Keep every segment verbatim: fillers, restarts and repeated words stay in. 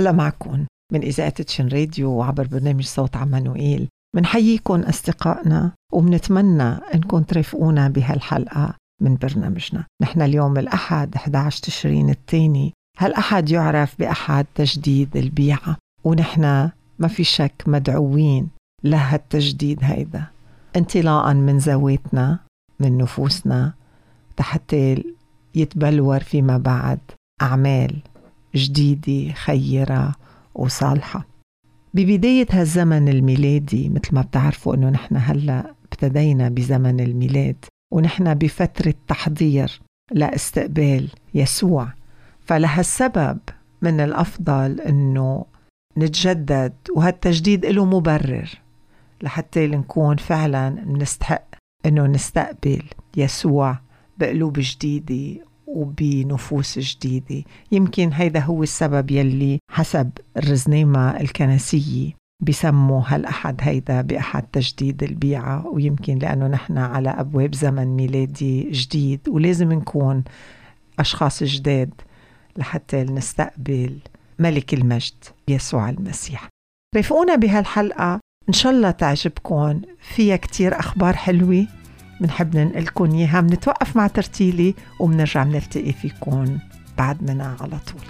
الله معكم من إذاعة تشن راديو وعبر برنامج صوت عمانوئيل. منحييكم أصدقائنا ومنتمنى أنكم ترافقونا بهالحلقة من برنامجنا. نحن اليوم الأحد أحد عشر تشرين الثاني، هالأحد يعرف بأحد تجديد البيعة، ونحن ما في شك مدعوين لهالتجديد هيدا انطلاقا من ذواتنا من نفوسنا حتى يتبلور فيما بعد أعمال جديدة خيرة وصالحة. ببداية هالزمن الميلادي مثل ما بتعرفوا أنه نحن هلأ ابتدينا بزمن الميلاد، ونحن بفترة تحضير لاستقبال يسوع، فلهالسبب من الأفضل أنه نتجدد، وهالتجديد له مبرر لحتى نكون فعلا نستحق أنه نستقبل يسوع بقلوب جديدة وبنفوس جديدة. يمكن هيدا هو السبب يلي حسب الرزنامة الكنسية بيسموا هالأحد هيدا بأحد تجديد البيعة، ويمكن لأنه نحن على أبواب زمن ميلادي جديد ولازم نكون أشخاص جداد لحتى نستقبل ملك المجد يسوع المسيح. رافقونا بهالحلقة إن شاء الله تعجبكم، فيها كتير أخبار حلوة منحب ننقلكم إياها. منتوقف مع ترتيلي ومنرجع نلتقي فيكم بعد منا على طول.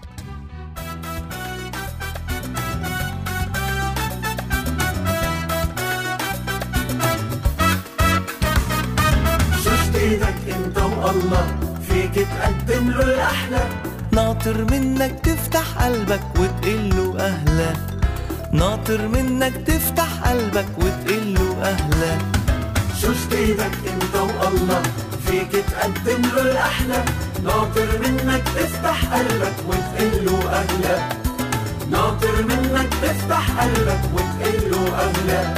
شو جديدك انت والله فيك تقدم له الأحلى، ناطر منك تفتح قلبك وتقله أهلا، ناطر منك تفتح قلبك وتقله أهلا. شو جديدك انت والله فيك تقدم له الأحلى، ناطر منك تفتح قلبك وتقله أهلا، ناطر منك تفتح قلبك وتقله أهلا.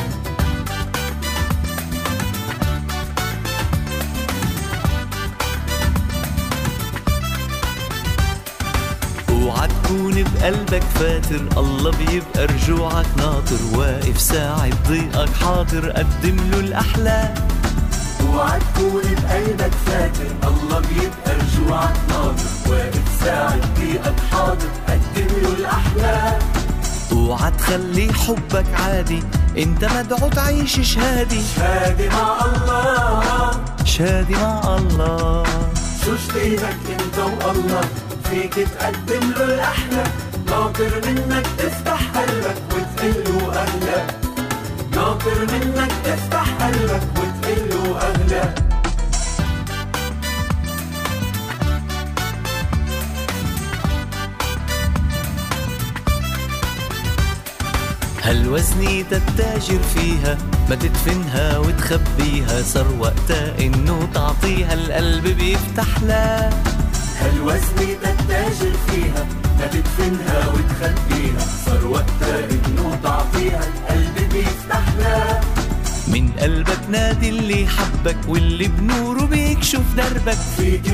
اوعى تكون بقلبك فاتر، الله بيبقى رجوعك ناطر، واقف ساعد ضيقك حاضر قدم له الأحلى. اوعى تكون بقلبك فاتر، الله بيبقى رجوعك ناطر، واقف ساعد ضيقك حاضر قدم له الأحلى. اوعى تخلي حبك عادي، انت مدعو تعيش شهادي، شهادي مع الله، شهادي مع الله. شو جديدك انت والله فيك تقدم له الأحلى، ناطر منك تفتح قلبك وتقله أهلا، ناطر منك تفتح قلبك وتقله أهلا. هالوزنية التاجر فيها ما تدفنها وتخبيها، صار وقتها انه تعطيها القلب بيفتح لها. هالوزنية التاجر فيها ما تدفنها وتخبيها، صار وقتها انه تعطيها القلب بيفتح لها. من قلبك نادي اللي حبك واللي بنوره بيكشف دربك، فيك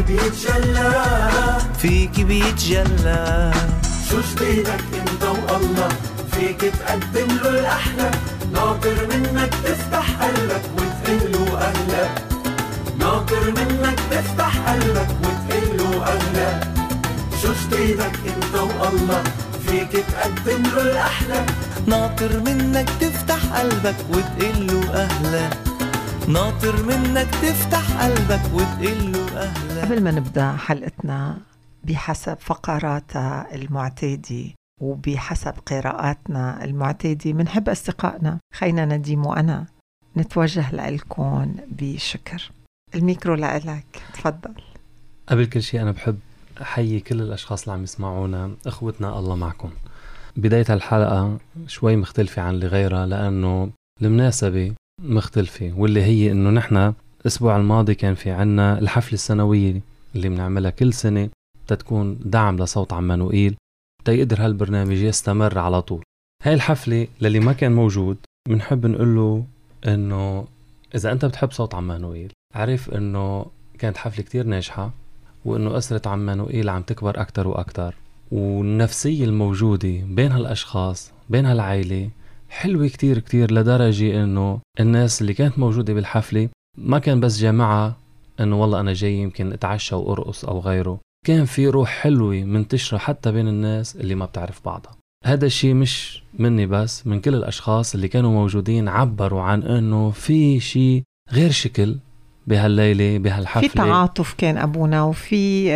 بيتجلى، فيك بيتجلى. شو جديدك انت والله فيك تقدم له الأحلى، ناطر منك تفتح قلبك وتقله أهلا، ناطر منك تفتح قلبك وتقله أهلا. شو جديدك انت والله فيك تقدم له الأحلى، ناطر منك تفتح قلبك وتقله أهلا، ناطر منك تفتح قلبك وتقله أهلا. قبل ما نبدأ حلقتنا بحسب فقراتها المعتادة وبحسب قراءاتنا المعتادة، منحب أصدقائنا خينا نديم وأنا نتوجه لكم بشكر. الميكرو لك، تفضل. قبل كل شيء أنا بحب أحيي كل الأشخاص اللي عم يسمعونا، أخوتنا الله معكم. بداية الحلقة شوي مختلفة عن اللي غيرها لأنه المناسبة مختلفة، واللي هي إنه نحن الأسبوع الماضي كان في عنا الحفلة السنوية اللي بنعملها كل سنة تتكون دعم لصوت عمانوئيل تيقدر هالبرنامج يستمر على طول. هاي الحفلة للي ما كان موجود بنحب نقول له إنه إذا أنت بتحب صوت عمانوئيل عارف إنه كانت حفلة كتير ناجحة، وإنه أسرة عمانوئيل عم تكبر أكتر وأكتر، والنفسية الموجودة بين هالأشخاص بين هالعائلة حلوة كتير كتير، لدرجة إنه الناس اللي كانت موجودة بالحفلة ما كان بس جماعة إنه والله أنا جاي يمكن أتعشى وأرقص أو غيره، كان في روح حلوة منتشرة حتى بين الناس اللي ما بتعرف بعضها. هذا الشيء مش مني بس، من كل الأشخاص اللي كانوا موجودين عبروا عن أنه في شيء غير شكل بهالليلة بهالحفلة. في تعاطف كان أبونا، وفي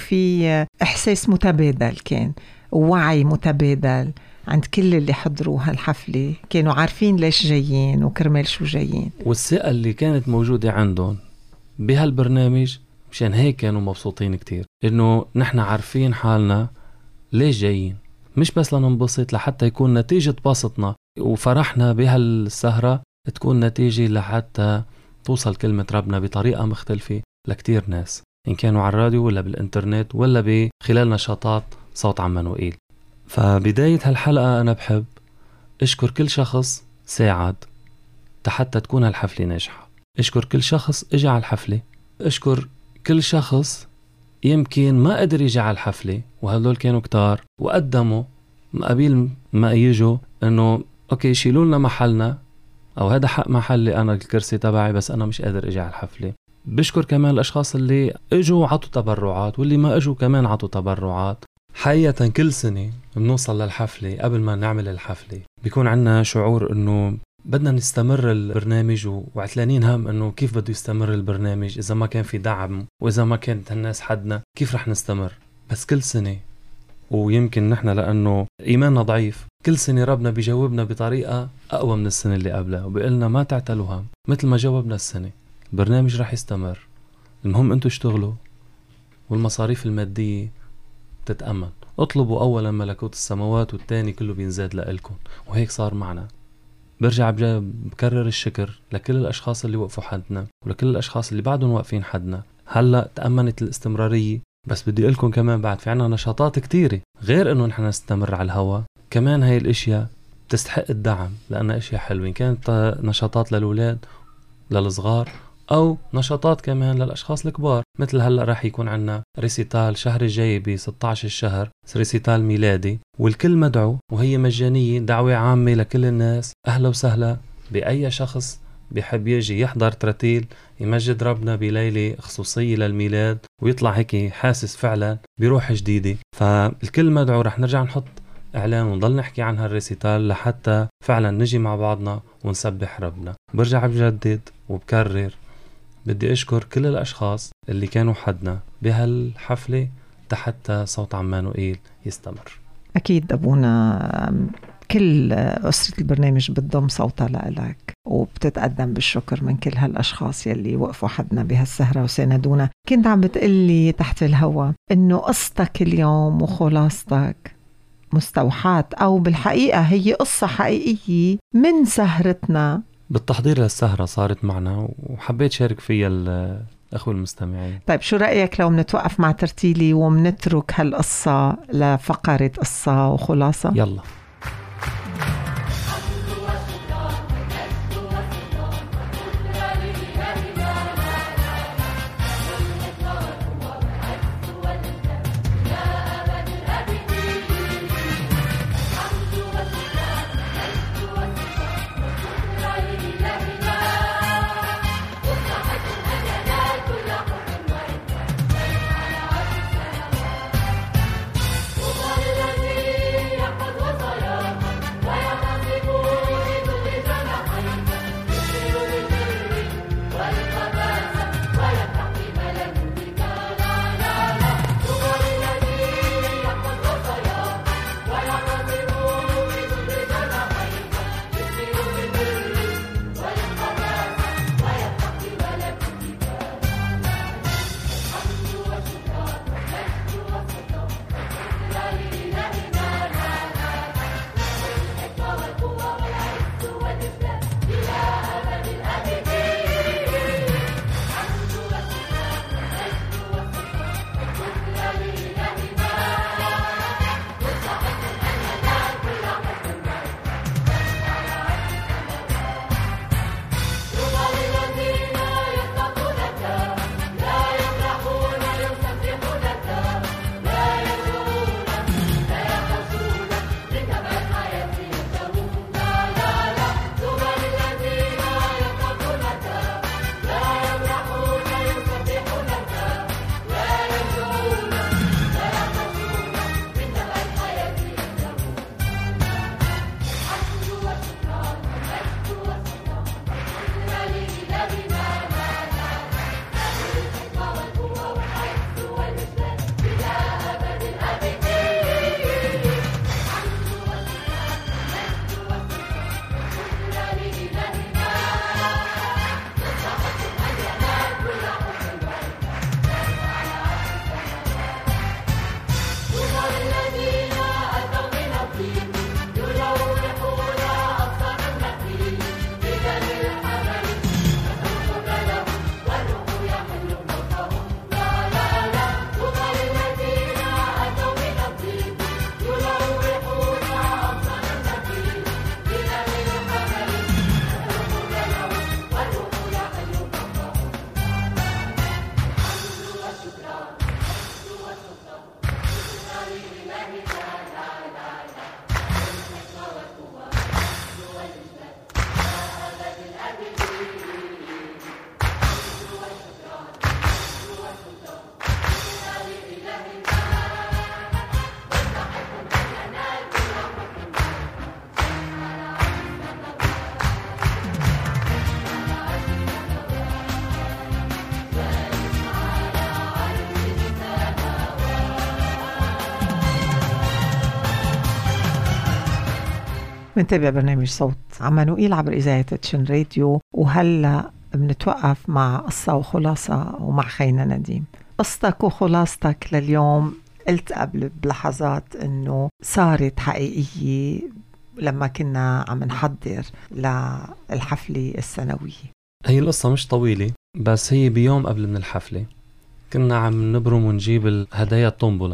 وفي إحساس متبادل، كان ووعي متبادل عند كل اللي حضروا هالحفلة، كانوا عارفين ليش جايين وكرمال شو جايين، والثقة اللي كانت موجودة عندهم بهالبرنامج مشان هيك كانوا مبسوطين كتير، إنه نحن عارفين حالنا ليش جايين، مش بس لننبسط، لحتى يكون نتيجة بسطنا وفرحنا بهالسهرة تكون نتيجة لحتى توصل كلمة ربنا بطريقة مختلفة لكتير ناس، إن كانوا على الراديو ولا بالإنترنت ولا بخلال نشاطات صوت عمانوئيل. فبداية هالحلقة أنا بحب أشكر كل شخص ساعد حتى تكون هالحفلة ناجحة، أشكر كل شخص إجا على الحفلة، أشكر كل شخص يمكن ما قدر يجي على الحفلة، وهذول كانوا كتار وقدموا قبيل ما يجوا إنه أوكي شيلوا لنا محلنا، أو هذا حق محلي أنا الكرسي تبعي بس أنا مش قادر أجي على الحفلة. بشكر كمان الأشخاص اللي إجوا عطوا تبرعات، واللي ما إجوا كمان عطوا تبرعات. حقيقة كل سنة بنوصل للحفلة قبل ما نعمل الحفلة بيكون عنا شعور إنه بدنا نستمر البرنامج، وعتلانين هم إنه كيف بده يستمر البرنامج إذا ما كان في دعم، وإذا ما كانت الناس حدنا كيف رح نستمر. بس كل سنة، ويمكن نحن لأنه إيماننا ضعيف، كل سنة ربنا بيجاوبنا بطريقة أقوى من السنة اللي قبلها، وبيقلنا ما تعتلوا هم، مثل ما جاوبنا السنة البرنامج رح يستمر، المهم أنتوا اشتغلوا والمصاريف المادية تتأمن، اطلبوا أولا ملكوت السماوات والتاني كله بينزاد لإلكم. وهيك صار معنا. برجع بكرر الشكر لكل الأشخاص اللي وقفوا حدنا، ولكل الأشخاص اللي بعدهم واقفين حدنا. هلأ تأمنت الاستمرارية، بس بدي أقولكم كمان بعد في عنا نشاطات كتيرة غير أنه نحن نستمر على الهوا. كمان هاي الاشياء تستحق الدعم لأنها اشياء حلوة، إن كانت نشاطات للأولاد للصغار أو نشاطات كمان للأشخاص الكبار. مثل هلأ راح يكون عنا ريسيتال شهر الجاي ب ستة عشر الشهر، ريسيتال ميلادي، والكل مدعو، وهي مجانية، دعوة عامة لكل الناس. أهلا وسهلا بأي شخص بيحب يجي يحضر ترتيل يمجد ربنا بليلة خصوصية للميلاد ويطلع هيك حاسس فعلا بروح جديدة. فالكل مدعو. رح نرجع نحط إعلان ونضل نحكي عن هالريسيتال لحتى فعلا نجي مع بعضنا ونسبح ربنا. برجع بجدد وبكرر بدي أشكر كل الأشخاص اللي كانوا حدنا بهالحفلة حتى صوت عمانوئيل يستمر. أكيد أبونا، كل أسرة البرنامج بتضم صوتها لك وبتتقدم بالشكر من كل هالأشخاص يلي وقفوا حدنا بهالسهرة وساندونا. كنت عم بتقلي تحت الهوا إنه قصتك اليوم وخلاصتك مستوحاة، أو بالحقيقة هي قصة حقيقية من سهرتنا بالتحضير للسهرة صارت معنا، وحبيت شارك فيها الأخوة المستمعين. طيب شو رأيك لو منتوقف مع ترتيلي ومنترك هالقصة لفقرة قصة وخلاصة؟ يلا. وهو الذي يحفظ وصاياه منتابع برنامج صوت عمانوئيل عبر إذاعة تشن راديو، وهلأ بنتوقف مع قصة وخلاصة ومع خينا نديم. قصتك وخلاصتك لليوم قلت قبل بلحظات إنه صارت حقيقية لما كنا عم نحضر للحفلة السنوية. هي القصة مش طويلة، بس هي بيوم قبل من الحفلة كنا عم نبرم ونجيب الهدايا الطنبلة،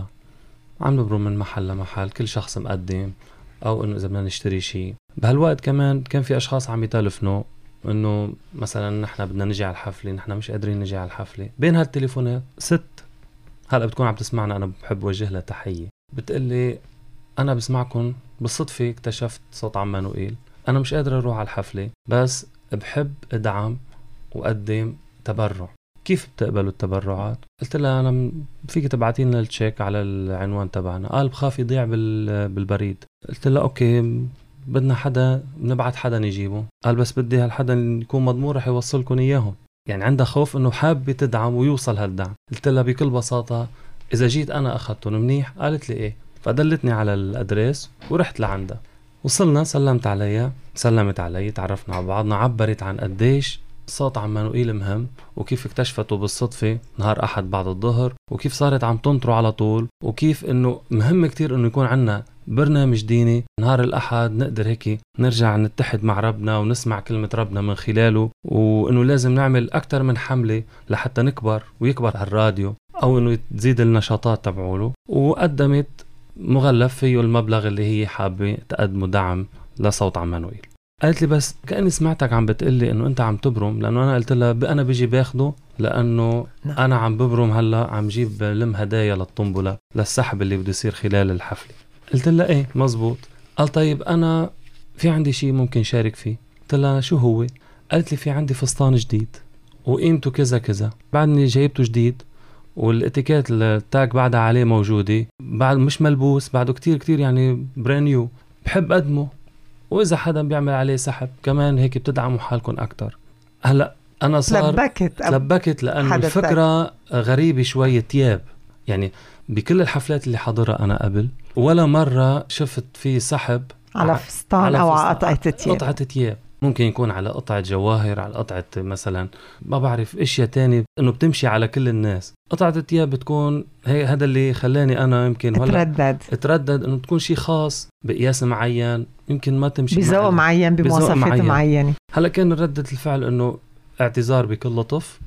عم نبرم من محل لمحل، كل شخص مقدم أو إنه إذا بدنا نشتري شيء. بهالوقت كمان كان في أشخاص عم يتلفنوا إنه مثلا نحن بدنا نجي على الحفلة، نحن مش قادرين نجي على الحفلة. بين هالتليفونات ست هلأ بتكون عم تسمعنا، أنا بحب وجه لها تحية، بتقلي أنا بسمعكم بالصدفة اكتشفت صوت عمانوئيل، أنا مش قادر أروح على الحفلة بس بحب أدعم وأقدم تبرع، كيف بتقبلوا التبرعات؟ قلت لها أنا فيك تبعتين لنا التشيك على العنوان تبعنا. قال بخاف يضيع بالبريد. قلت لها أوكي بدنا حدا، نبعت حدا نجيبه. قال بس بدي هالحدا يكون مضمون رح يوصلكم إياهم. يعني عندها خوف إنه حابة تدعم ويوصل هالدعم. قلت لها بكل بساطة إذا جيت أنا أخذتهم منيح. قالت لي إيه، فدلتني على الأدريس ورحت لعندها. وصلنا، سلمت عليها، سلمت علي، تعرفنا على بعضنا، عبرت عن قديش صوت عمانوئيل مهم وكيف اكتشفته بالصدفة نهار أحد بعد الظهر، وكيف صارت عم تنطره على طول، وكيف إنه مهم كتير إنه يكون عنا برنامج ديني نهار الأحد نقدر هيك نرجع نتحد مع ربنا ونسمع كلمة ربنا من خلاله، وإنه لازم نعمل أكتر من حملة لحتى نكبر ويكبر هالراديو أو إنه تزيد النشاطات تبعوله. وقدمت مغلف فيه المبلغ اللي هي حابة تقدمه دعم لصوت عمانوئيل. قالت لي بس كأني سمعتك عم بتقلي إنه أنت عم تبرم، لأنه أنا قلت لها أنا بيجي باخده لأنه نعم. أنا عم ببرم هلا، عم جيب لم هدايا للطنبلة للسحب اللي بده يصير خلال الحفلة. قلت لها إيه مزبوط. قال طيب أنا في عندي شيء ممكن شارك فيه. قلت لها شو هو؟ قالت لي في عندي فستان جديد وقيمته كذا كذا، بعدني جايبته جديد والاتيكيت التاج بعدها عليه موجودة، بعد مش ملبوس، بعده كتير كتير يعني برانيو، بحب أقدمه، وإذا حدا بيعمل عليه سحب كمان هيك بتدعموا حالكم أكتر. هلأ أنا صار لبكت لبكت لأنه الفكرة غريبة شوية. تياب يعني بكل الحفلات اللي حضرها أنا قبل ولا مرة شفت فيه سحب على فستان على أو على قطعة تياب. قطعة تياب ممكن يكون على قطعة جواهر، على قطعة مثلا ما بعرف اشياء تاني انه بتمشي على كل الناس. قطعة التياب بتكون هي، هذا اللي خلاني انا يمكن اتردد اتردد انه تكون شيء خاص بقياس معين، يمكن ما تمشي بذوق معين بمواصفات معينة. هلا كان ردة الفعل انه اعتذار بكل لطف،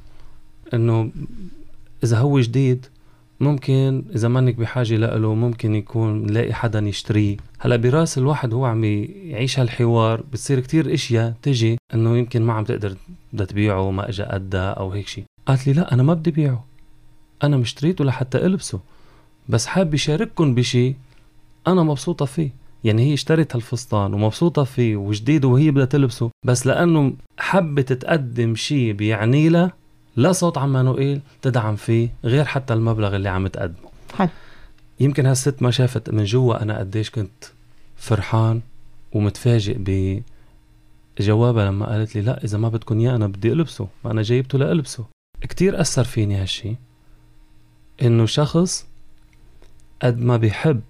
انه اذا هو جديد ممكن إذا منك بحاجة لأله ممكن يكون نلاقي حدا يشتريه. هلأ براس الواحد هو عم يعيش هالحوار بتصير كتير إشياء تجي إنه يمكن ما عم تقدر بدها تبيعه، ما أجا قدا أو هيك شيء. قالت لي لا أنا ما بدي بيعه، أنا مشتريته لحتى ألبسه، بس حاب يشارككم بشيء أنا مبسوطة فيه. يعني هي اشترت هالفستان ومبسوطة فيه وجديد وهي بدها تلبسه، بس لأنه حبت تقدم شيء بيعني لها لا صوت عمانوئيل تدعم فيه غير حتى المبلغ اللي عم تقدمه. حل. يمكن هالست ما شافت من جوا أنا قديش كنت فرحان ومتفاجئ بجوابها لما قالت لي لا إذا ما بدكن إياه أنا بدي ألبسه، ما أنا جايبته لألبسه. كتير أثر فيني هالشي، إنه شخص قد ما بيحب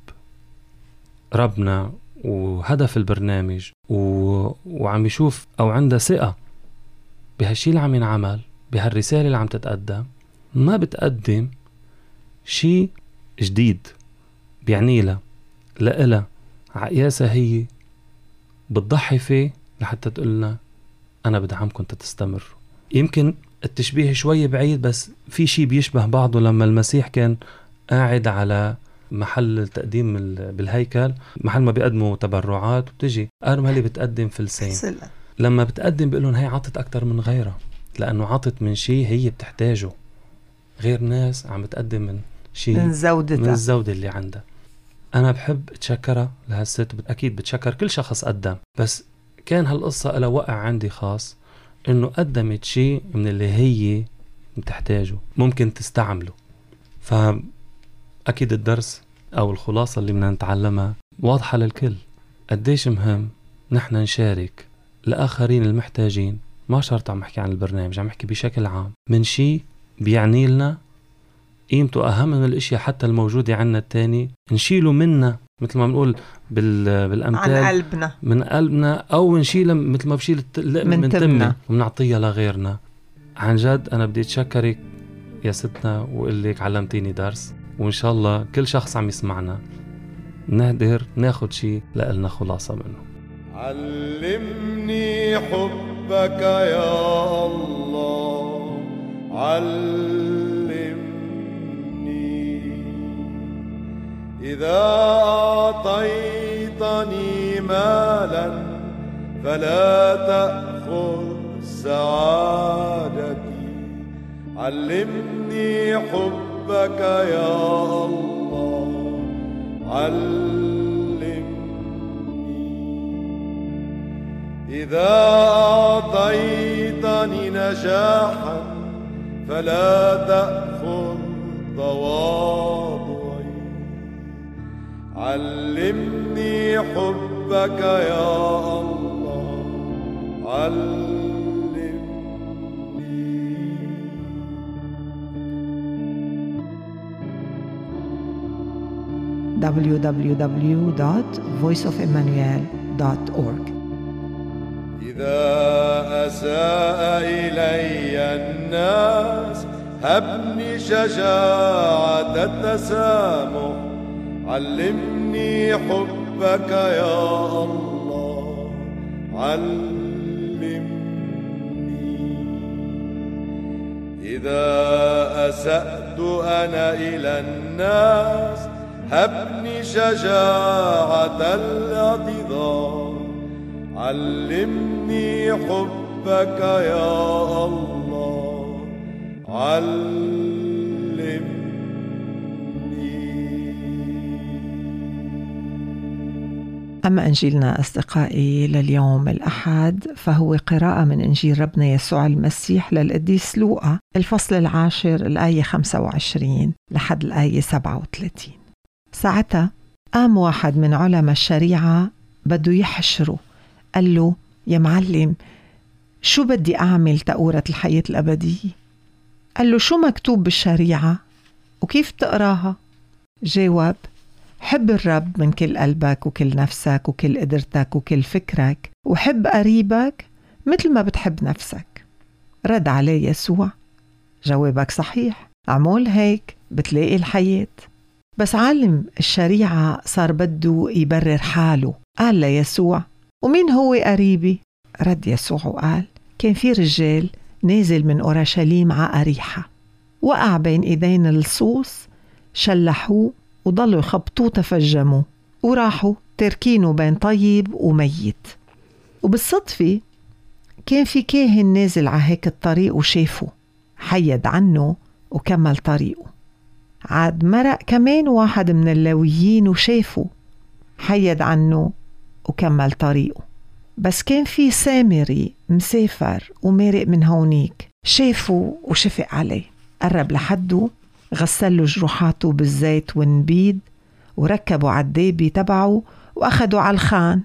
ربنا وهدف البرنامج و... وعم يشوف أو عنده ثقة بهالشي اللي عم ينعمل، بهالرسالة اللي عم تتقدم، ما بتقدم شيء جديد بيعني لها لإلها عقياسة، هي بتضحي فيه لحتى تقولنا أنا بدعمكم تستمر. يمكن التشبيه شوي بعيد بس في شيء بيشبه بعضه. لما المسيح كان قاعد على محل تقديم بالهيكل، محل ما بيقدموا تبرعات، وبتجي أرملة بتقدم فلسين، لما بتقدم بيقولون هي عطت أكتر من غيرها لأنه عطت من شيء هي بتحتاجه، غير ناس عم تقدم من شيء من زودتها، من الزودة اللي عندها. أنا بحب أتشكرها لهالست، أكيد بتشكر كل شخص قدم، بس كان هالقصة لها وقع عندي خاص إنه قدمت شيء من اللي هي بتحتاجه ممكن تستعمله. فأكيد الدرس أو الخلاصة اللي بدنا نتعلمها واضحة للكل، قديش مهم نحن نشارك الآخرين المحتاجين. ما شرط عم احكي عن البرنامج، عم احكي بشكل عام من شيء بيعني لنا قيمته أهم من الاشياء حتى الموجودة عنا التاني، نشيله منا مثل ما بنقول بال... بالأمثال عن قلبنا، من قلبنا، أو نشيلها مثل ما بشيل اللقمة من, من تمنا ومنعطيها لغيرنا. عن جد أنا بدي أتشكرك يا ستنا وقلك علمتيني درس، وإن شاء الله كل شخص عم يسمعنا نقدر ناخد شيء لقلنا خلاصة منه. علمني حبك يا الله، علمني إذا أعطيتني مالا فلا تأخذ سعادتي. علمني حبك يا الله، علمني إذا أعطيتني نجاحا فلا تأخذ تواضعي. علمني حبك يا الله، علمني. دبليو دبليو دبليو دوت voice of emmanuel دوت org. إذا أساء إلي الناس هبني شجاعة التسامح. علمني حبك يا الله، علمني إذا أسأت أنا إلى الناس هبني شجاعة الاعتذار. علمني حبك يا الله، علمني. أما إنجيلنا أصدقائي لليوم الأحد فهو قراءة من إنجيل ربنا يسوع المسيح للقديس لوقا، الفصل العاشر الآية خمسة وعشرين لحد الآية سبعة وثلاثين. ساعتها قام واحد من علماء الشريعة بده يحشره، قال له: يا معلم، شو بدي أعمل تأورة الحياة الأبدية؟ قال له: شو مكتوب بالشريعة وكيف تقراها؟ جاوب: حب الرب من كل قلبك وكل نفسك وكل قدرتك وكل فكرك، وحب قريبك مثل ما بتحب نفسك. رد عليه يسوع: جوابك صحيح، اعمل هيك بتلاقي الحياة. بس عالم الشريعة صار بده يبرر حاله، قال ليسوع: ومين هو قريبي؟ رد يسوع وقال: كان في رجال نازل من أورشليم ع أريحة، وقع بين إيدين اللصوص، شلحوه وضلوا يخبطوه تفجموه، وراحوا تركينه بين طيب وميت. وبالصدفة كان في كاهن نازل ع هيك الطريق وشافه، حيد عنه وكمل طريقه. عاد مرق كمان واحد من اللاويين وشافه، حيد عنه وكمل طريقه. بس كان في سامري مسافر ومارق من هونيك، شافه وشفق عليه، قرب لحده، غسله جروحاته بالزيت والنبيد، وركبوا عالدابة تبعه وأخدوا على الخان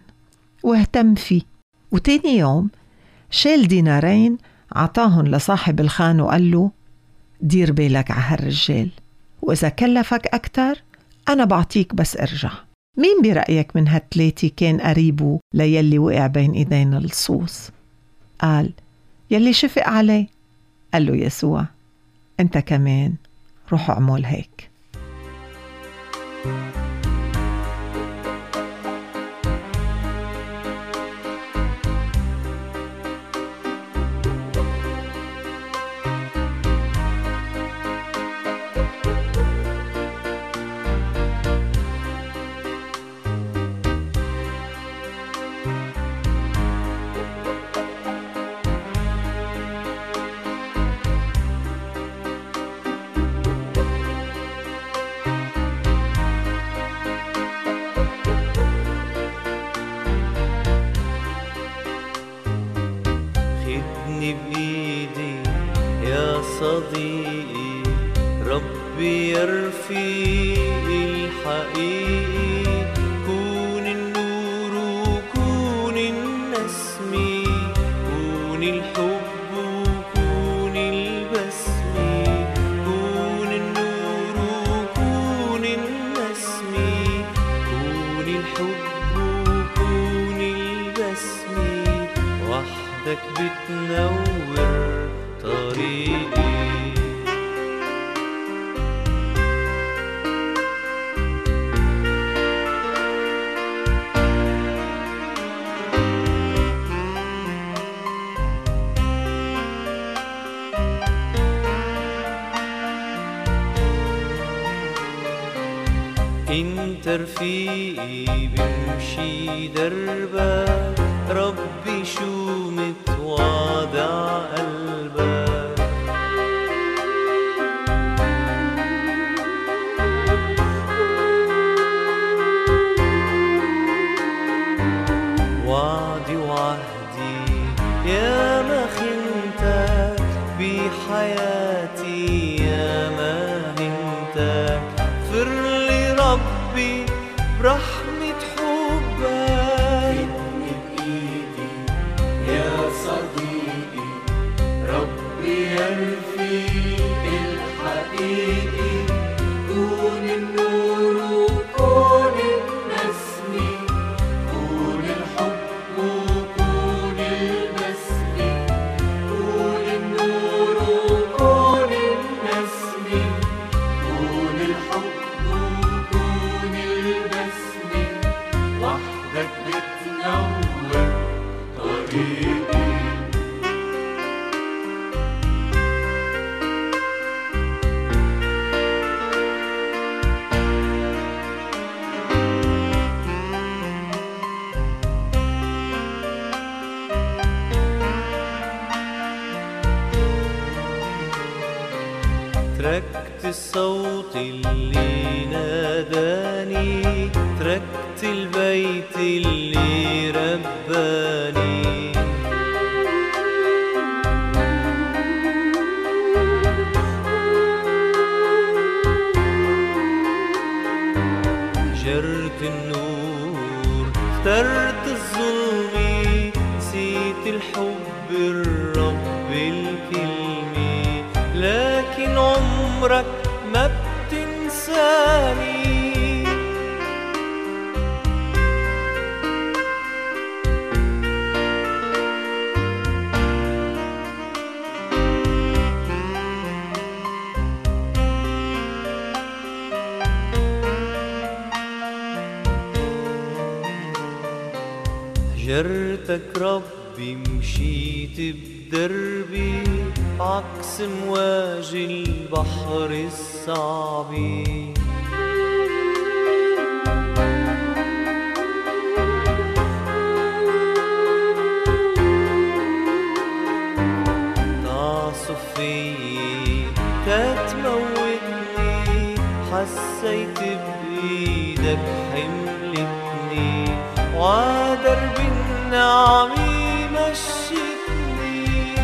واهتم فيه. وتاني يوم شال دينارين عطاهن لصاحب الخان وقال له: دير بالك على هالرجال، وإذا كلفك أكتر أنا بعطيك بس ارجع. مين برأيك من هالتلاتي كان قريبه ليلي وقع بين إيدين اللصوص؟ قال: يلي شفق عليه. قال له يسوع: أنت كمان روح اعمل هيك. بإيدي يا صديقي، ربي يا رفيقي الحقيقي، كون النور وكون النسمي، كون الحب وكون البسمي، كون النور وكون النسمي، كون وحدك بتنور طريقي. انت رفيقي بمشي دربك، ربي شو متواضع قلبك. وعدي وعهدي يا ما خنتك، بحياتي يا ما هنتك. فرلي ربي برحمة حبك، بإيدي يا صديقي ربي يرفيق الحقيقي. كون النور وكون النسمي، كون الحب وكون المسمي. كون النور وكون النسمي، كون الحب وكون المسمي. وحدك بتنور طريقي. تركت الصوت اللي ناداني، تركت البيت اللي رباني. هجرت النور اخترت الظلم، نسيت الحب الرب الكلمة. لكن عمرك ما بتنساني. هجرتك ربي مشيت بدربي، عكس مواج البحر الصعب. تعصف فيي تتموتني، حسيت بإيدك حملتني. وعدرب النعم مشيتني.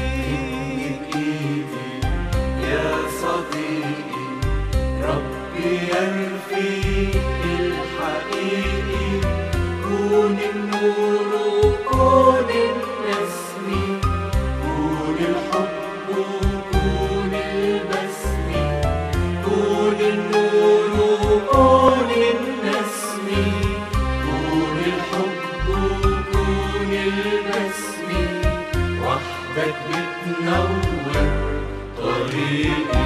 بإيدي يا صديقي ربي يرفيق الحقيقي. كون النور وكون النسمي، كون الحب وكون المسمي. كون النور وكون النسمي، كون الحب وكون المسمي. وحدك بتنور طريقي.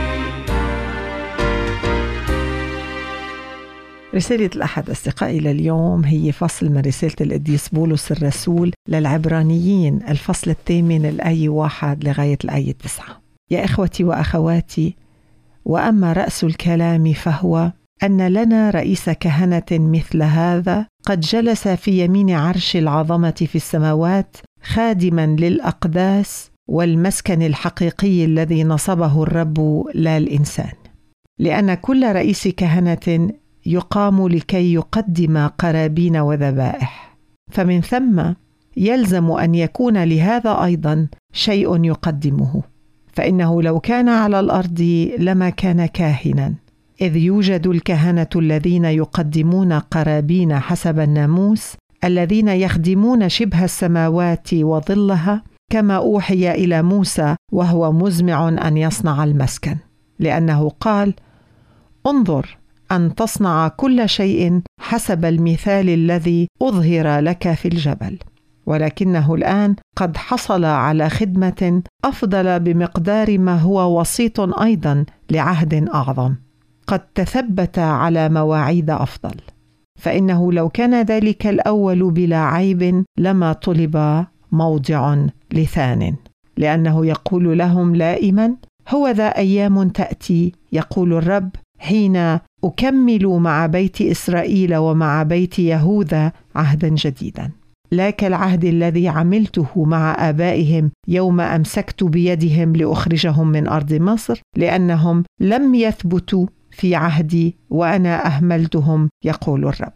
رسالة الأحد أصدقائي لليوم هي فصل من رسالة القديس بولس الرسول للعبرانيين، الفصل الثامن الآية واحد لغاية الآية تسعة. يا إخوتي وأخواتي، وأما رأس الكلام فهو أن لنا رئيس كهنة مثل هذا، قد جلس في يمين عرش العظمة في السماوات، خادما للأقداس والمسكن الحقيقي الذي نصبه الرب لا الإنسان. لأن كل رئيس كهنة يقام لكي يقدم قرابين وذبائح، فمن ثم يلزم أن يكون لهذا أيضا شيء يقدمه. فإنه لو كان على الأرض لما كان كاهنا، إذ يوجد الكهنة الذين يقدمون قرابين حسب الناموس، الذين يخدمون شبه السماوات وظلها، كما أوحي إلى موسى وهو مزمع أن يصنع المسكن، لأنه قال: انظر أن تصنع كل شيء حسب المثال الذي أظهر لك في الجبل. ولكنه الآن قد حصل على خدمة أفضل بمقدار ما هو وسيط أيضا لعهد أعظم، قد تثبت على مواعيد أفضل. فإنه لو كان ذلك الأول بلا عيب لما طلب موضع لثان، لأنه يقول لهم لائما: هو ذا أيام تأتي يقول الرب حين أكمل مع بيت إسرائيل ومع بيت يهوذا عهدا جديدا، لا كالعهد الذي عملته مع آبائهم يوم أمسكت بيدهم لأخرجهم من أرض مصر، لأنهم لم يثبتوا في عهدي وأنا أهملتهم يقول الرب.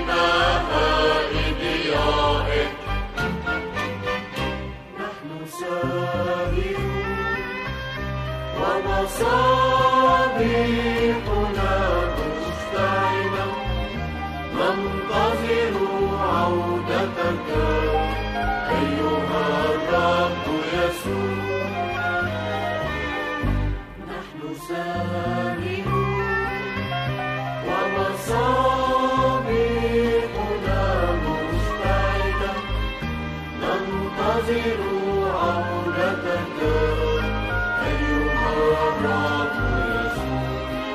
نحن ومصابيحنا مشتعلة ننتظر عودتك أيها الرب يسوع. نحن سامعون ومصابيحنا مشتعلة ننتظر عودتك أيها الرب يسوع.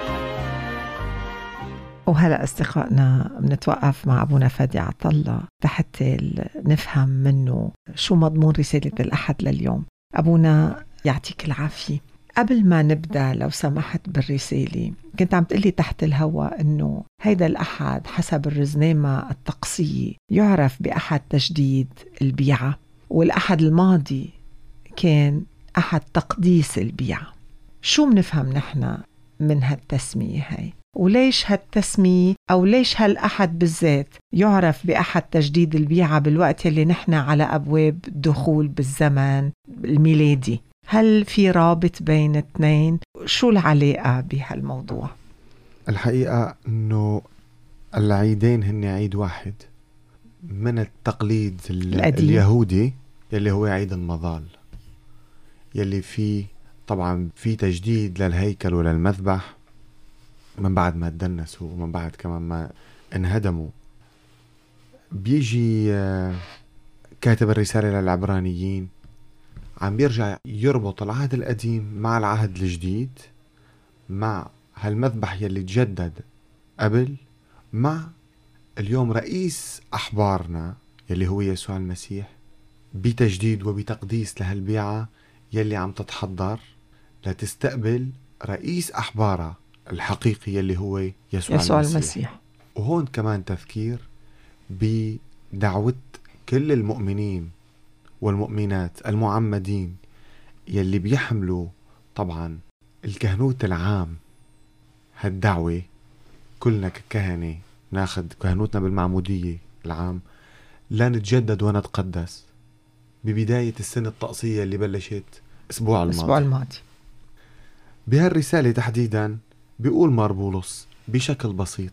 وهلا أصدقائنا بنتوقف مع أبونا فادي عطلة حتى نفهم منه شو مضمون رسالة الأحد لليوم. أبونا يعطيك العافية. قبل ما نبدأ لو سمحت بالرسالة، كنت عم تقلي تحت الهواء أنه هيدا الأحد حسب الرزنامة الطقسية يعرف بأحد تجديد البيعة، والأحد الماضي كان أحد تقديس البيعة. شو منفهم نحن من هالتسمية هاي؟ وليش هالتسمية أو ليش هالأحد بالذات يعرف بأحد تجديد البيعة بالوقت اللي نحن على أبواب دخول بالزمن الميلادي؟ هل في رابط بين اثنين؟ شو العلاقة بهالموضوع؟ الحقيقة أنه العيدين هن عيد واحد من التقليد القديم. اليهودي يلي هو عيد المظال، يلي فيه طبعا في تجديد للهيكل وللمذبح من بعد ما تدنسوا ومن بعد كمان ما انهدموا. بيجي كاتب الرسالة للعبرانيين عم بيرجع يربط العهد القديم مع العهد الجديد، مع هالمذبح يلي تجدد قبل، مع اليوم رئيس أحبارنا يلي هو يسوع المسيح بتجديد وبتقديس لهالبيعة يلي عم تتحضر لتستقبل رئيس أحبارها الحقيقي يلي هو يسوع, يسوع المسيح. المسيح. وهون كمان تذكير بدعوة كل المؤمنين والمؤمنات المعمدين يلي بيحملوا طبعا الكهنوت العام. هالدعوة كلنا ككهنة ناخد كهنوتنا بالمعمودية العام لا نتجدد ونتقدس ببداية السنة الطقسية اللي بلشت أسبوع الماضي. الأسبوع الماضي. بهالرسالة تحديدا بيقول مار بولس بشكل بسيط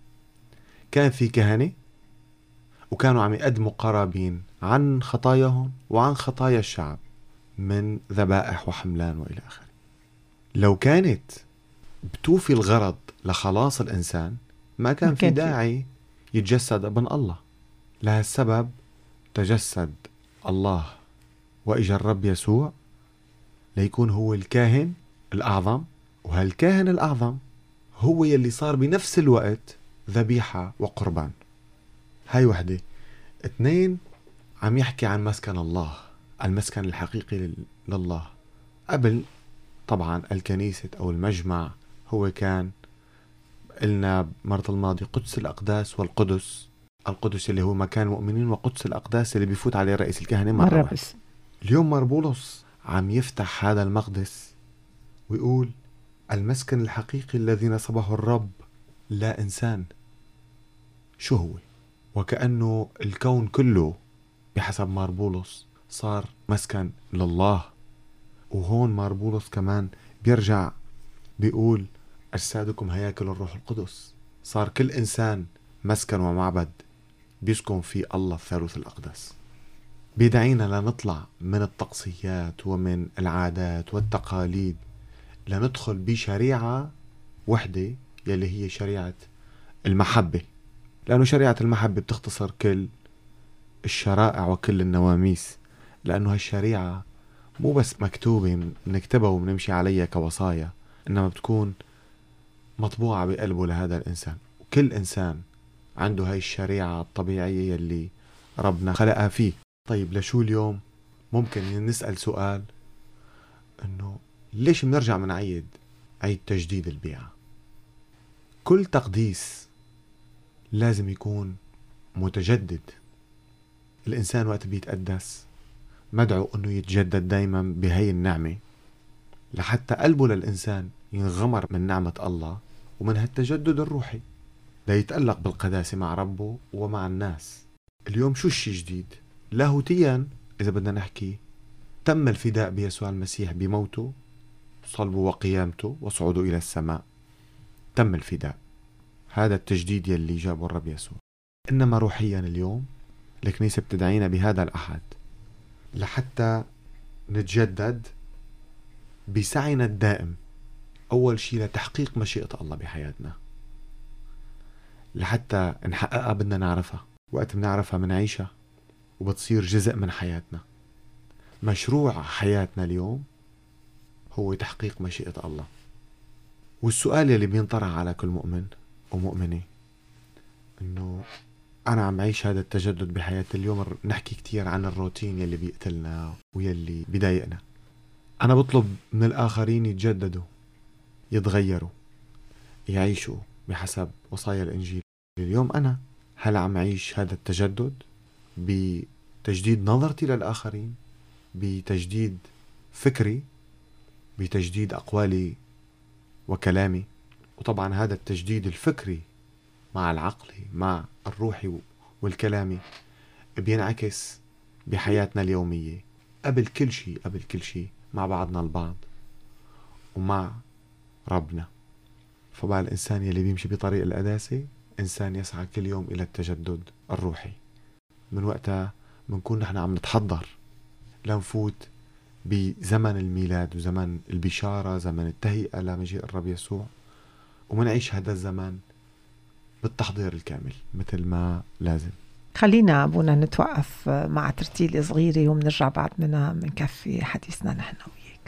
كان في كهنة وكانوا عم يقدموا قرابين عن خطاياهم وعن خطايا الشعب من ذبائح وحملان وإلى آخره. لو كانت بتوفي الغرض لخلاص الإنسان ما كان في داعي يتجسد ابن الله. لهالسبب تجسد الله وإجا الرب يسوع ليكون هو الكاهن الأعظم، وهالكاهن الأعظم هو يلي صار بنفس الوقت ذبيحة وقربان. هاي وحدة. اثنين، عم يحكي عن مسكن الله، المسكن الحقيقي لله. قبل طبعا الكنيسة أو المجمع هو كان قلنا مرة الماضي قدس الأقداس والقدس. القدس اللي هو مكان المؤمنين، وقدس الأقداس اللي بيفوت عليه رئيس الكهنة مرة, مرة بس. اليوم مار بولس عم يفتح هذا المقدس ويقول المسكن الحقيقي الذي نصبه الرب لا إنسان. شو هو؟ وكأنه الكون كله بحسب مار بولس صار مسكن لله. وهون مار بولس كمان بيرجع بيقول أجسادكم هياكل الروح القدس. صار كل إنسان مسكن ومعبد بيسكن فيه الله الثالوث الأقدس. بيدعينا لنطلع من الطقسيات ومن العادات والتقاليد لندخل بشريعة وحدة يلي هي شريعة المحبة، لأنه شريعة المحبة بتختصر كل الشرائع وكل النواميس، لأنه هالشريعة مو بس مكتوبة نكتبها وبنمشي عليها كوصايا، إنما بتكون مطبوعة بقلبه لهذا الإنسان. وكل إنسان عنده هاي الشريعة الطبيعية يلي ربنا خلقها فيه. طيب لشو اليوم ممكن نسأل سؤال إنه ليش بنرجع من عيد عيد تجديد البيعة؟ كل تقديس لازم يكون متجدد. الإنسان وقت بيتقدس مدعو أنه يتجدد دايما بهاي النعمة لحتى قلبه للإنسان ينغمر من نعمة الله ومن هالتجدد الروحي ليتألق بالقداسة مع ربه ومع الناس. اليوم شو الشي جديد؟ لاهوتيا إذا بدنا نحكي تم الفداء بيسوع المسيح بموته صلبه وقيامته وصعوده إلى السماء. تم الفداء، هذا التجديد يلي جابه الرب يسوع. إنما روحيا اليوم الكنيسة بتدعينا بهذا الأحد لحتى نتجدد بسعينا الدائم، أول شيء لتحقيق مشيئة الله بحياتنا، لحتى نحققها بدنا نعرفها. وقت بنعرفها منعيشها وبتصير جزء من حياتنا. مشروع حياتنا اليوم هو تحقيق مشيئة الله. والسؤال اللي بينطرح على كل مؤمن ومؤمنة إنه أنا عم أعيش هذا التجدد بحياتي. اليوم نحكي كتير عن الروتين يلي بيقتلنا ويلي بيضايقنا. أنا بطلب من الآخرين يتجددوا، يتغيروا، يعيشوا بحسب وصايا الإنجيل. اليوم أنا هل عم أعيش هذا التجدد بتجديد نظرتي للآخرين، بتجديد فكري، بتجديد أقوالي وكلامي؟ وطبعا هذا التجديد الفكري مع العقلي مع الروحي والكلامي بينعكس بحياتنا اليومية قبل كل شيء قبل كل شيء مع بعضنا البعض ومع ربنا. فبقى الإنسان يلي بيمشي بطريق القداسة إنسان يسعى كل يوم إلى التجدد الروحي. من وقتها بنكون نحن عم نتحضر لنفوت بزمن الميلاد وزمن البشارة، زمن التهيئة لمجيء الرب يسوع، ومنعيش هذا الزمن بالتحضير الكامل مثل ما لازم. خلينا أبونا نتوقف مع ترتيل صغيرة ومنرجع بعد منها منكفي حديثنا نحن وياك.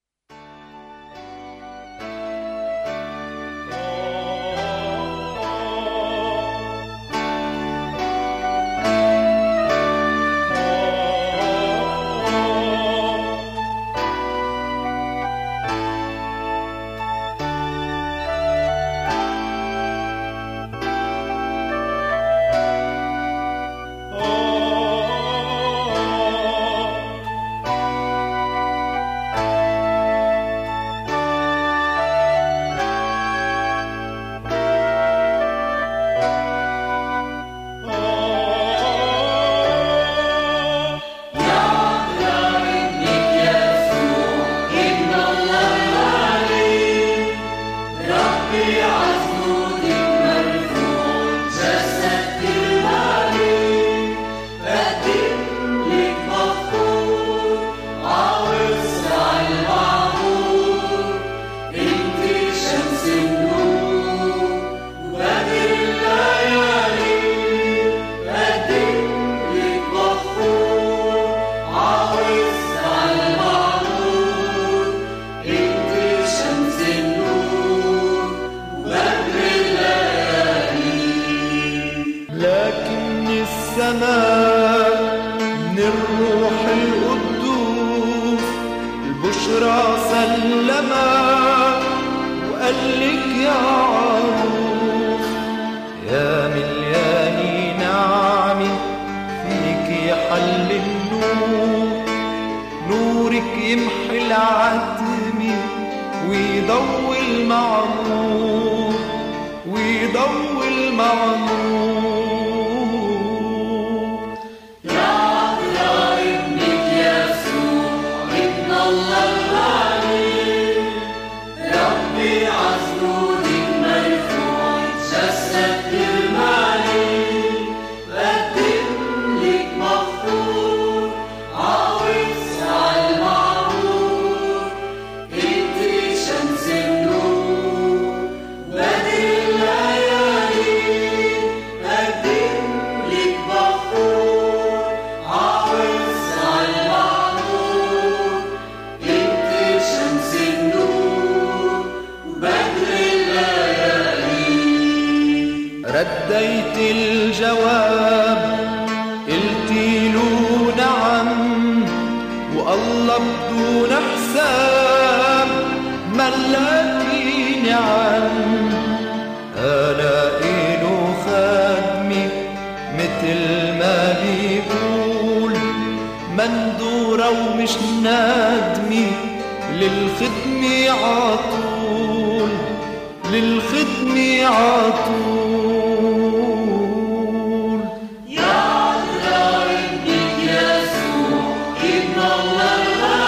رديت الجواب قلتيله نعم، والله بدون حساب ملاكي نعم. ألاقي له خدمي مثل ما بيقول مندورة ومش نادمي، للخدمة عطول للخدمة عطول. يا الله ابنك يسوع ابن الله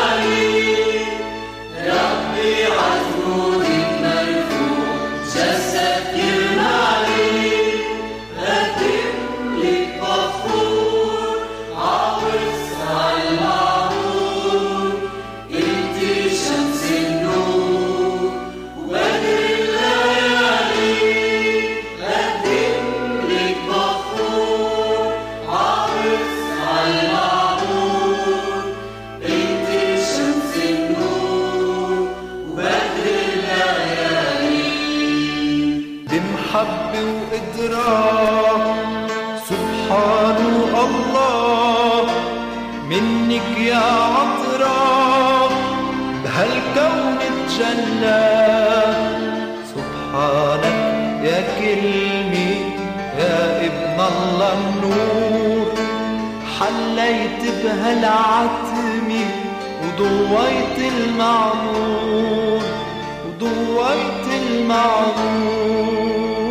عطرة سبحان الله منك يا عطرة بهالكون تجلى سبحانك يا كلمة يا ابن الله النور حليت بهالعتمة وضويت المعمور وضويت المعمور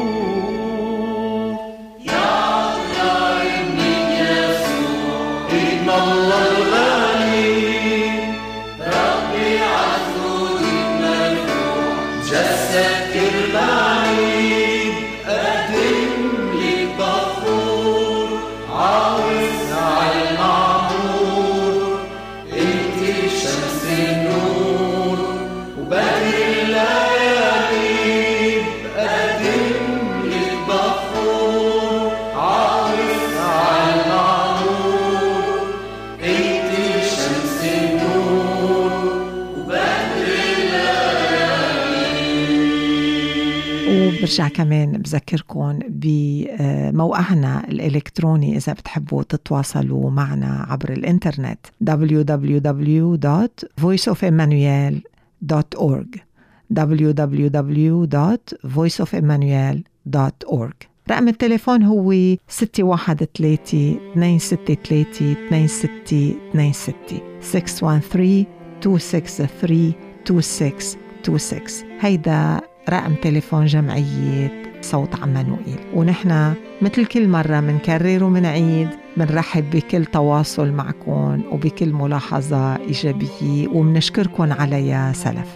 يا الله ابنك يسوع ابن الله الغالي ربي عزوز مرفوع جسد كرماني قدم لك بخور عاوز على المعمور انت شمس النور وبدر الليالي بقدم لك بخور عاوز على المعمور انت شمس النور وبدر وبرجع كمان بذكركم بموقعنا الإلكتروني إذا بتحبوا تتواصلوا معنا عبر الإنترنت دبليو دبليو دبليو دوت فويس أوف إمانويل دوت أورج دبليو دبليو دبليو دوت فويس أوف إمانويل دوت أورج. رقم التليفون هو ستة واحد ثلاثة اثنين ستة ثلاثة اثنين ستة اثنين ستة ستة واحد ثلاثة اثنين ستة ثلاثة اثنين ستة اثنين ستة. هيدا رقم تليفون جمعية صوت عمانوئيل، ونحن مثل كل مرة منكرر ومنعيد منرحب بكل تواصل معكم وبكل ملاحظة إيجابية ومنشكركم عليها سلف.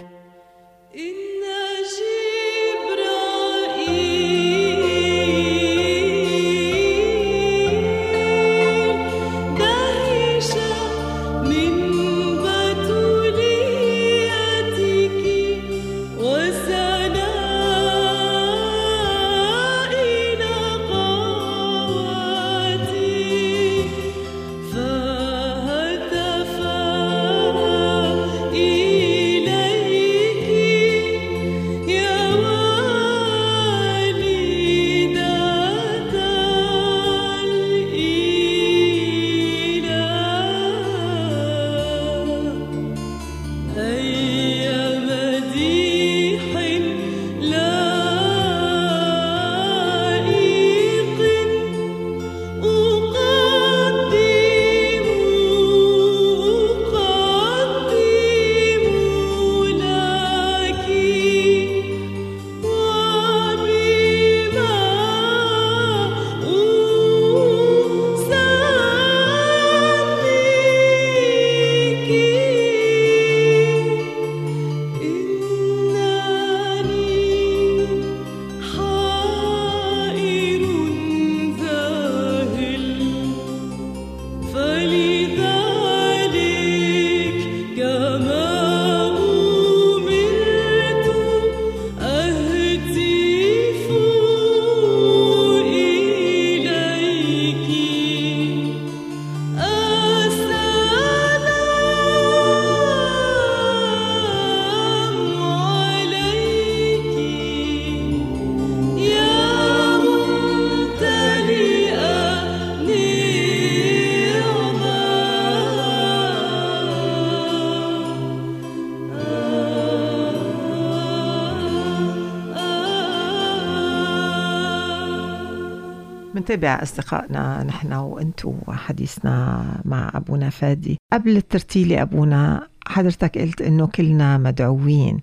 منتابع أصدقائنا نحن وأنتو حديثنا مع أبونا فادي. قبل الترتيلة أبونا حضرتك قلت إنه كلنا مدعوين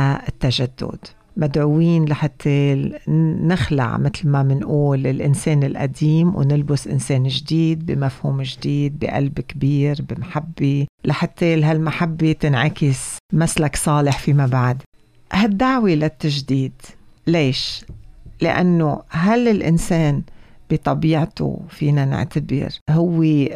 للتجدد، مدعوين لحتى نخلع مثل ما منقول الإنسان القديم ونلبس إنسان جديد بمفهوم جديد بقلب كبير بمحبة، لحتى هالمحبة تنعكس مسلك صالح فيما بعد. هالدعوة للتجديد ليش؟ لأنه هل الإنسان بطبيعته فينا نعتبر هو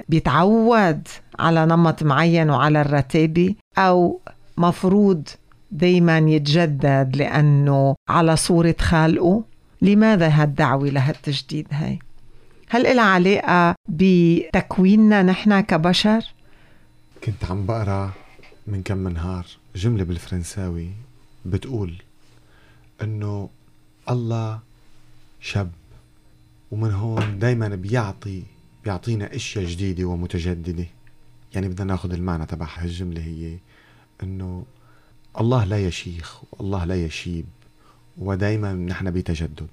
بيتعود على نمط معين وعلى الرتابة، أو مفروض دايما يتجدد لأنه على صورة خالقه؟ لماذا هالدعوة لهالتجديد هاي؟ هل إلها علاقة بتكويننا نحن كبشر؟ كنت عم بقرأ من كم نهار جملة بالفرنساوي بتقول إنه الله شاب ومن هون دايما بيعطي بيعطينا اشياء جديدة ومتجددة. يعني بدنا ناخذ المعنى تبع هالجملة، هي انه الله لا يشيخ والله لا يشيب، ودايما نحن بتجدد.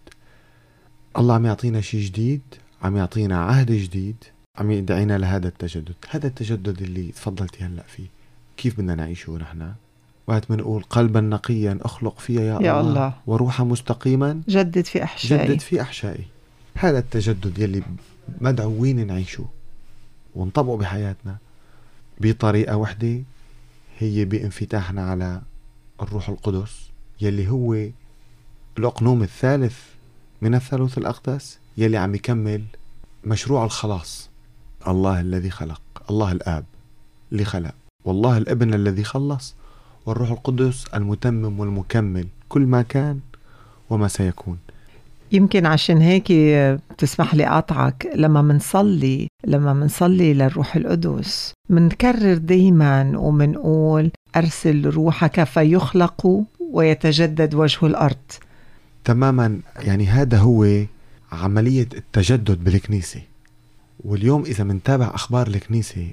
الله عم يعطينا شيء جديد، عم يعطينا عهد جديد، عم يدعينا لهذا التجدد. هذا التجدد اللي تفضلتي هلأ فيه كيف بدنا نعيشه نحن؟ وقت منقول قلبا نقيا اخلق فيا يا, يا الله, الله، وروحا مستقيما جدد في أحشائي. جدد في أحشائي. هذا التجدد يلي مدعوين نعيشه ونطبقه بحياتنا بطريقة وحدة، هي بانفتاحنا على الروح القدس يلي هو الأقنوم الثالث من الثالوث الأقدس، يلي عم يكمل مشروع الخلاص. الله الذي خلق، الله الآب اللي خلق، والله الابن الذي خلص، والروح القدس المتمم والمكمل كل ما كان وما سيكون. يمكن عشان هيك بتسمح لي أقطعك، لما منصلي لما منصلي للروح القدس منكرر دايما ومنقول أرسل روحك فيخلق ويتجدد وجه الأرض. تماما، يعني هذا هو عملية التجدد بالكنيسة. واليوم إذا منتابع أخبار الكنيسة،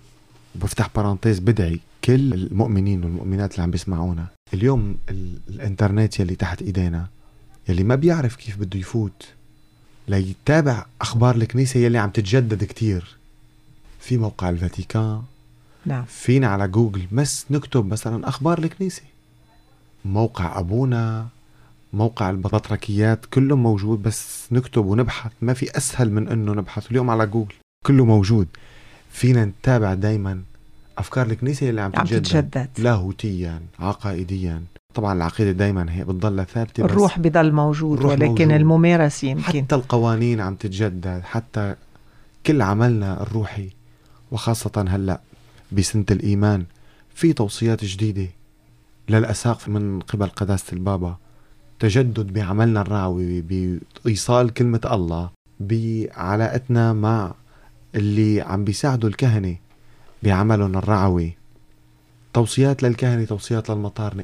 وبفتح بارانتيز بدعي كل المؤمنين والمؤمنات اللي عم بيسمعونا اليوم، الانترنت يلي تحت إيدينا، يلي ما بيعرف كيف بده يفوت ليتابع أخبار الكنيسة يلي عم تتجدد كتير، في موقع الفاتيكان، نعم. فينا على جوجل بس نكتب مثلا أخبار الكنيسة، موقع أبونا، موقع البطركيات، كله موجود، بس نكتب ونبحث. ما في أسهل من أنه نبحث اليوم على جوجل، كله موجود. فينا نتابع دايما أفكار الكنيسة اللي عم تتجدد, تتجدد لاهوتيا، عقائديا. طبعا العقيدة دايما هي بتضل ثابتة، الروح بضل موجود، الروح ولكن موجود. الممارس يمكن حتى القوانين عم تتجدد، حتى كل عملنا الروحي، وخاصة هلأ بسنة الإيمان في توصيات جديدة للأساقفة من قبل قداسة البابا، تجدد بعملنا الرعوي، بإيصال كلمة الله، بعلاقتنا مع اللي عم بيساعدوا الكهنة بعملهم الرعوي، توصيات للكهنة، توصيات للمطارنة.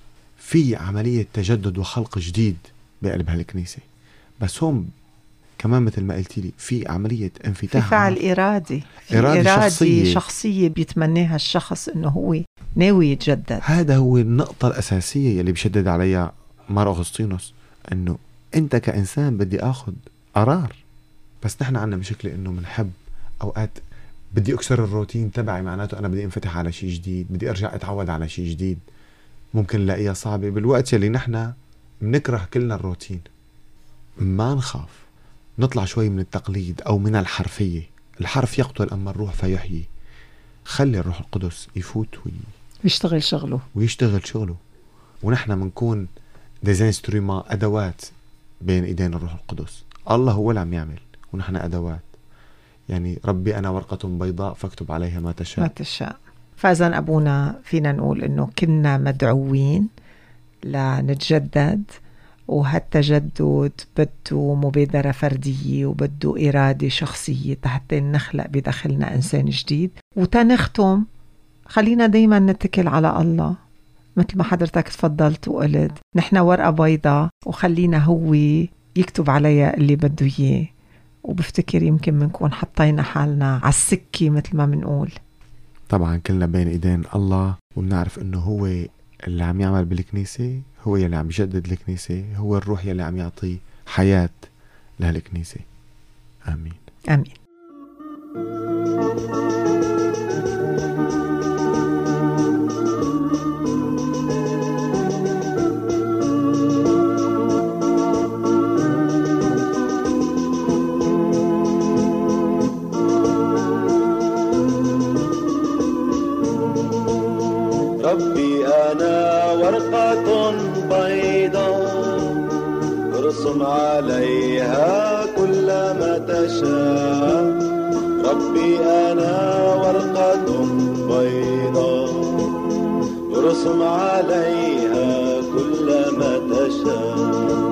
في عملية تجدد وخلق جديد بقلب هالكنيسة. بس هم كمان مثل ما قلتي لي في عملية انفتاح، في فعل إرادي، في إرادة, إرادة شخصية. شخصية بيتمناها الشخص إنه هو ناوي يتجدد. هذا هو النقطة الأساسية اللي بيشدد عليها مار أغسطينوس، إنه أنت كإنسان بدي أخذ قرار. بس نحن عنا مشكلة إنه منحب أوقات بدي أكسر الروتين تبعي، معناته أنا بدي انفتح على شيء جديد، بدي أرجع أتعود على شيء جديد. ممكن نلاقيها صعبة بالوقت اللي نحن بنكره كلنا الروتين. ما نخاف نطلع شوي من التقليد أو من الحرفية. الحرف يقتل أما الروح فيحيي. خلي الروح القدس يفوت ويشتغل شغله ويشتغل شغله، ونحن منكون ديزانستروما، أدوات بين إيدين الروح القدس. الله هو اللي عم يعمل ونحن أدوات. يعني ربي أنا ورقة بيضاء فاكتب عليها ما تشاء ما تشاء. فإذا أبونا فينا نقول إنه كنا مدعوين لنتجدد، وهالتجدد بده مبادرة فردية وبده إرادة شخصية حتى نخلق بداخلنا إنسان جديد. وتنختم خلينا دايما نتكل على الله، مثل ما حضرتك تفضلت وقلت نحن ورقة بيضاء، وخلينا هو يكتب عليها اللي بده إياه. وبفتكر يمكن منكون حطينا حالنا على السكة مثل ما منقول. طبعا كلنا بين إيدين الله، وبنعرف إنه هو اللي عم يعمل بالكنيسة، هو اللي عم يجدد الكنيسة، هو الروح اللي عم يعطي حياة لهالكنيسة. آمين آمين. ربي أنا ورقة بيضاء ارسم عليها كل ما تشاء. ربي أنا ورقة بيضاء ارسم عليها كل ما تشاء.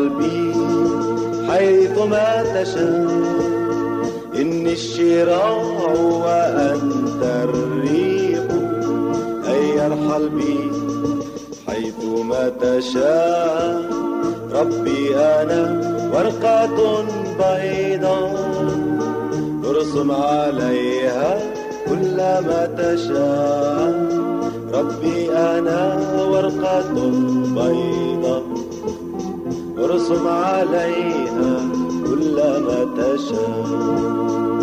ارحل بي حيثما تشاء. إني الشراع وأنت الريح، أي ارحل بي حيثما تشاء. ربي أنا ورقة بيضاء، ارسم عليها كل ما تشاء. ربي أنا ورقة بيضاء، ارسم عليها كل ما تشاء.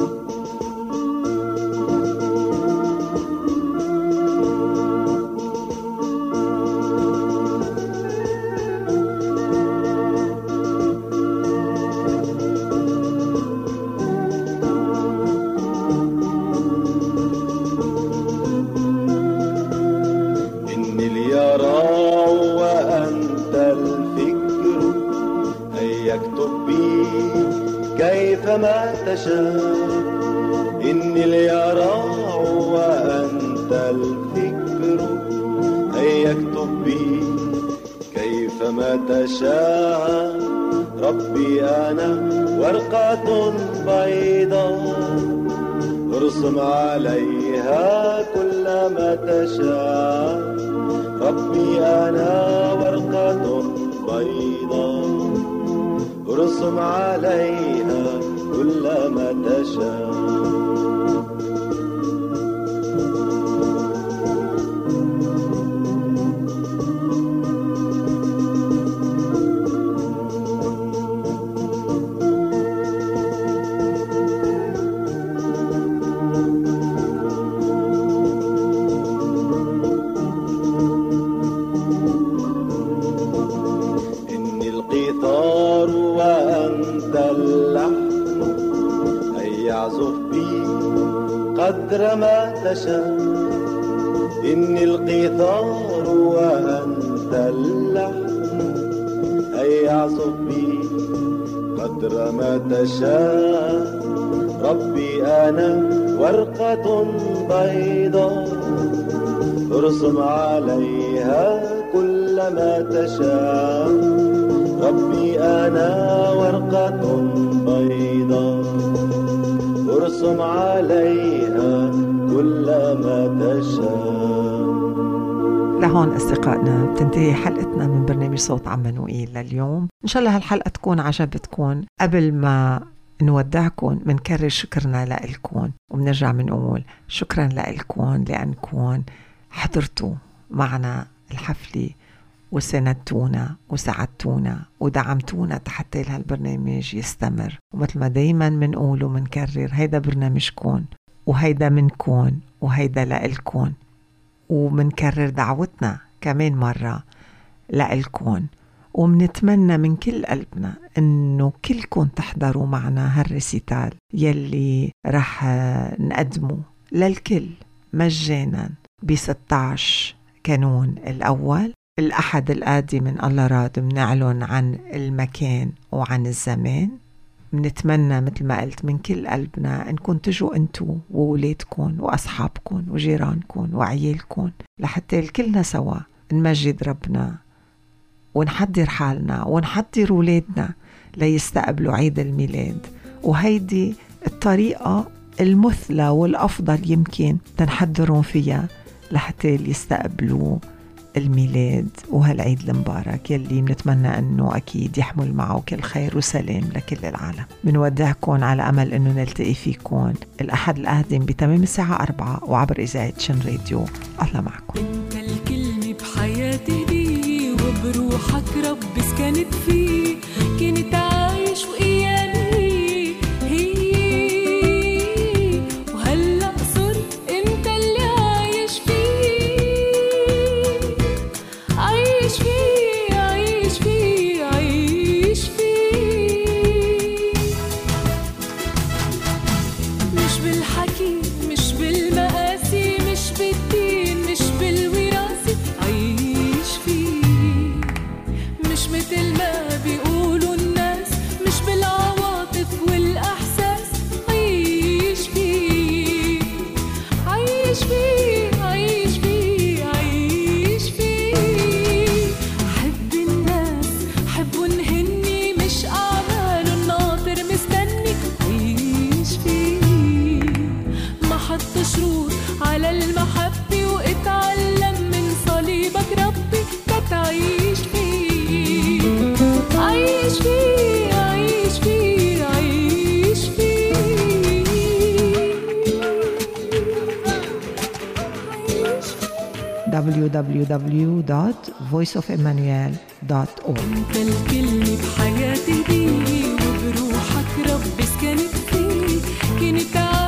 كما تشاء. إني اليراع وأنت الفكر، هيا اكتب بي كيفما تشاء. ربي أنا ورقة بيضاء، ارسم عليها كل ما تشاء. ربي أنا ورقة بيضاء، ارسم عليها كل ما تشاء. إني القيثار وأنت اللحن، هيا اعزف بي قدر ما تشاء. إني القيثار وأنت اللحن، هيا اعزف بي قدر ما تشاء. ربي أنا ورقة بيضاء، ارسم عليها كل ما تشاء. ربي أنا ورقة بيضاء، ارسم عليها كل ما تشاء. لهون أصدقائنا بتنتهي حلقتنا من برنامج صوت عمانوئيل لليوم. إن شاء الله هالحلقة تكون عجبتكم. قبل ما نودعكم منكرر شكرنا لإلكم، وبنرجع منقول شكرا لإلكم لأنكم حضرتوا معنا الحفلة وساندتونا وساعدتونا ودعمتونا حتى هالبرنامج يستمر. ومثل ما دايما منقول ومنكرر، هيدا برنامجكم وهيدا منكم وهيدا لإلكم. ومنكرر دعوتنا كمان مرة لإلكم، ومنتمنى من كل قلبنا إنه كلكم تحضروا معنا هالريسيتال يلي رح نقدمه للكل مجانا ب ستة عشر كانون الأول. الأحد الآتي من الله راد منعلن عن المكان وعن الزمان. منتمنى مثل ما قلت من كل قلبنا إنكم تجوا أنتوا وولادكم وأصحابكم وجيرانكم وعيالكم، لحتى الكلنا سوا نمجد ربنا ونحضر حالنا ونحضر ولادنا ليستقبلوا عيد الميلاد. وهيدي الطريقة المثلى والأفضل يمكن تنحضرون فيها لحتى يستقبلوا الميلاد وهالعيد المبارك يلي بنتمنى أنه أكيد يحمل معه كل خير وسلام لكل العالم. بنودعكم على أمل أنه نلتقي فيكم الأحد القادم بتمام الساعة أربعة وعبر إذاعة شن راديو. الله معكم. انت الكلمة بحياتي دي، وبروحك رب سكنت فيه، كنت عايش وإياني هي، وهلأ صرت انت اللي عايش فيه. عايش فيه عايش فيه عايش فيه، مش بالحكي مش بالمقاسي مش بالدين مش بالوراثة، عايش فيه مش مثل ما بيقولوا الناس، مش بالعواطف والأحساس، عايش فيه عايش فيه عايش فيه عايش فيه. حب الناس حبن هني دبليو دبليو دبليو دوت فويس اوف إيمانويل دوت أورج. انت الكلمة بحياتي دي وبروحك ربي سكنت فيك كنت